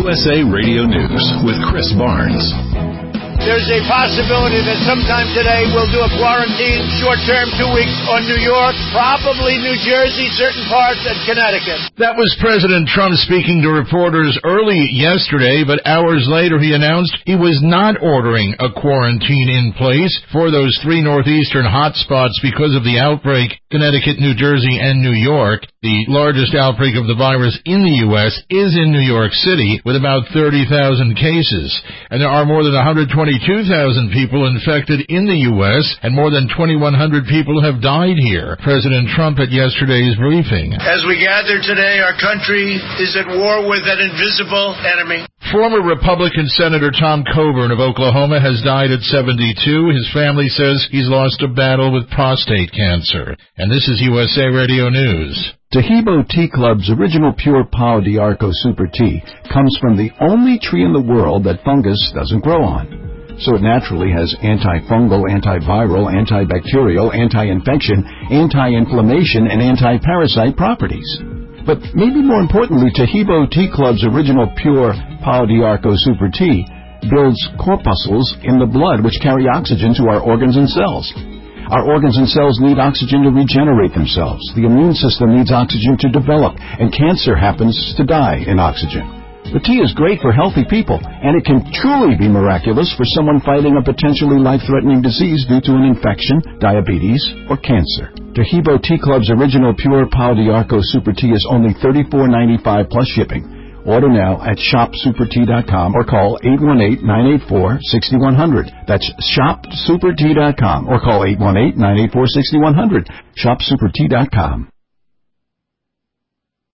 USA Radio News with Chris Barnes. There's a possibility that sometime today we'll do a quarantine, short-term, 2 weeks on New York, probably New Jersey, certain parts, and Connecticut. That was President Trump speaking to reporters early yesterday, but hours later he announced he was not ordering a quarantine in place for those three northeastern hotspots because of the outbreak, Connecticut, New Jersey, and New York. The largest outbreak of the virus in the U.S. is in New York City with about 30,000 cases, and there are more than 122,000 people infected in the U.S., and more than 2,100 people have died here. President Trump at yesterday's briefing. As we gather today, our country is at war with an invisible enemy. Former Republican Senator Tom Coburn of Oklahoma has died at 72. His family says he's lost a battle with prostate cancer. And this is USA Radio News. Tahibo Tea Club's original pure Pau d'Arco Super Tea comes from the only tree in the world that fungus doesn't grow on. So it naturally has antifungal, antiviral, antibacterial, anti-infection, anti-inflammation, and anti-parasite properties. But maybe more importantly, Tahibo Tea Club's original pure Pau d'Arco Super Tea builds corpuscles in the blood which carry oxygen to our organs and cells. Our organs and cells need oxygen to regenerate themselves. The immune system needs oxygen to develop, and cancer happens to die in oxygen. The tea is great for healthy people, and it can truly be miraculous for someone fighting a potentially life-threatening disease due to an infection, diabetes, or cancer. Tahibo Tea Club's original pure Pau d'Arco Super Tea is only $34.95 plus shipping. Order now at shopsupertea.com or call 818-984-6100. That's shopsupertea.com or call 818-984-6100. Shopsupertea.com.